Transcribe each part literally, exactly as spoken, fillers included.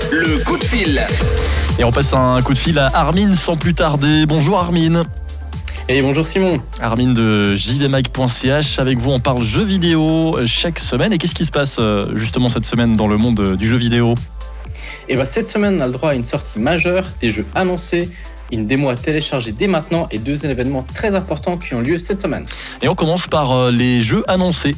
le coup de fil. Et on passe un coup de fil à Armin sans plus tarder. Bonjour Armin. Et bonjour Simon. Armin de j v mag point c h. Avec vous, on parle jeux vidéo chaque semaine. Et qu'est-ce qui se passe justement cette semaine dans le monde du jeu vidéo ? Et bah cette semaine, on a le droit à une sortie majeure, des jeux annoncés, une démo à télécharger dès maintenant et deux événements très importants qui ont lieu cette semaine. Et on commence par les jeux annoncés.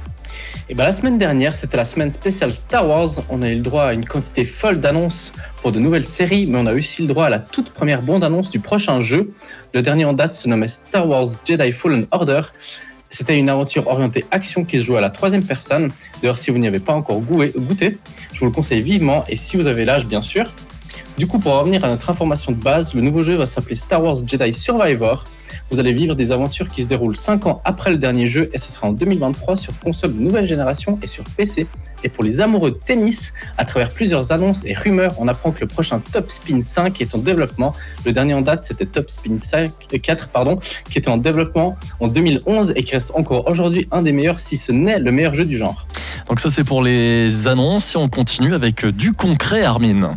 Et bah la semaine dernière, c'était la semaine spéciale Star Wars. On a eu le droit à une quantité folle d'annonces pour de nouvelles séries, mais on a aussi le droit à la toute première bande-annonce du prochain jeu. Le dernier en date se nommait Star Wars Jedi Fallen Order. C'était une aventure orientée action qui se joue à la troisième personne. D'ailleurs, si vous n'y avez pas encore goûté, je vous le conseille vivement, et si vous avez l'âge, bien sûr. Du coup, pour revenir à notre information de base, le nouveau jeu va s'appeler Star Wars Jedi Survivor. Vous allez vivre des aventures qui se déroulent cinq ans après le dernier jeu, et ce sera en deux mille vingt-trois sur console de nouvelle génération et sur P C. Et pour les amoureux de tennis, à travers plusieurs annonces et rumeurs, on apprend que le prochain Top Spin cinq est en développement. Le dernier en date, c'était Top Spin quatre, pardon, qui était en développement en deux mille onze et qui reste encore aujourd'hui un des meilleurs, si ce n'est le meilleur jeu du genre. Donc ça, c'est pour les annonces, et on continue avec du concret, Armin.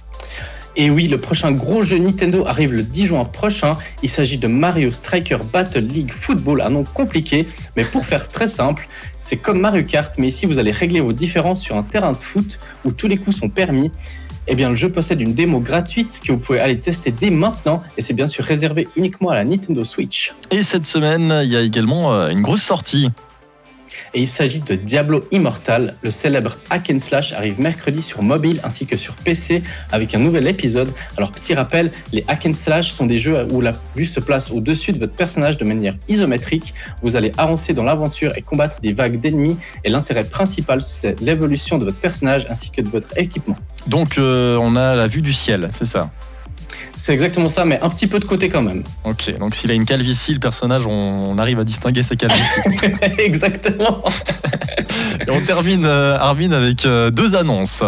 Et oui, le prochain gros jeu Nintendo arrive le dix juin prochain. Il s'agit de Mario Striker Battle League Football, un nom compliqué, mais pour faire très simple, c'est comme Mario Kart, mais ici vous allez régler vos différences sur un terrain de foot où tous les coups sont permis. Eh bien, le jeu possède une démo gratuite que vous pouvez aller tester dès maintenant, et c'est bien sûr réservé uniquement à la Nintendo Switch. Et cette semaine, il y a également une grosse sortie. Et il s'agit de Diablo Immortal. Le célèbre hack and slash arrive mercredi sur mobile ainsi que sur P C avec un nouvel épisode. Alors petit rappel, les hack and slash sont des jeux où la vue se place au-dessus de votre personnage de manière isométrique. Vous allez avancer dans l'aventure et combattre des vagues d'ennemis, et l'intérêt principal, c'est l'évolution de votre personnage ainsi que de votre équipement. Donc euh, on a la vue du ciel, c'est ça ? C'est exactement ça, mais un petit peu de côté quand même. Ok, donc s'il a une calvitie, le personnage, on, on arrive à distinguer sa calvitie. Exactement. Et on termine, euh, Armin, avec euh, deux annonces.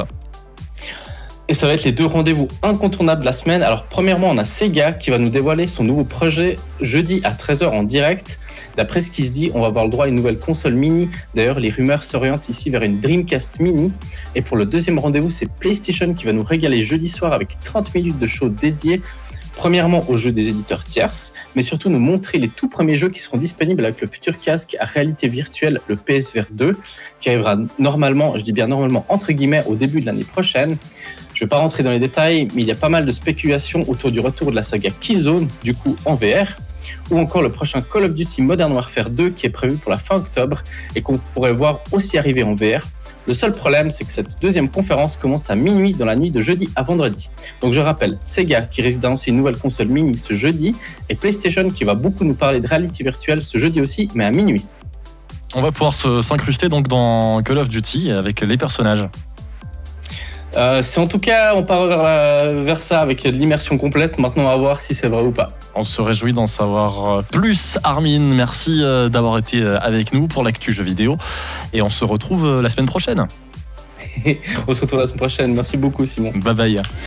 Et ça va être les deux rendez-vous incontournables de la semaine. Alors premièrement, on a Sega qui va nous dévoiler son nouveau projet jeudi à treize heures en direct. D'après ce qui se dit, on va avoir le droit à une nouvelle console mini. D'ailleurs, les rumeurs s'orientent ici vers une Dreamcast mini. Et pour le deuxième rendez-vous, c'est PlayStation qui va nous régaler jeudi soir avec trente minutes de show dédiées. Premièrement aux jeux des éditeurs tierces, mais surtout nous montrer les tout premiers jeux qui seront disponibles avec le futur casque à réalité virtuelle, le P S V R deux, qui arrivera normalement, je dis bien normalement entre guillemets, au début de l'année prochaine. Je ne vais pas rentrer dans les détails, mais il y a pas mal de spéculations autour du retour de la saga Killzone, du coup en V R, ou encore le prochain Call of Duty Modern Warfare deux qui est prévu pour la fin octobre et qu'on pourrait voir aussi arriver en V R. Le seul problème, c'est que cette deuxième conférence commence à minuit dans la nuit de jeudi à vendredi. Donc je rappelle, Sega qui risque d'annoncer une nouvelle console mini ce jeudi, et PlayStation qui va beaucoup nous parler de réalité virtuelle ce jeudi aussi, mais à minuit. On va pouvoir se, s'incruster donc dans Call of Duty avec les personnages. Euh, si en tout cas on part vers, vers ça avec de l'immersion complète, maintenant on va voir si c'est vrai ou pas. On se réjouit d'en savoir plus. Armin, merci d'avoir été avec nous pour l'actu jeux vidéo, et on se retrouve la semaine prochaine. On se retrouve la semaine prochaine. Merci beaucoup Simon. Bye bye.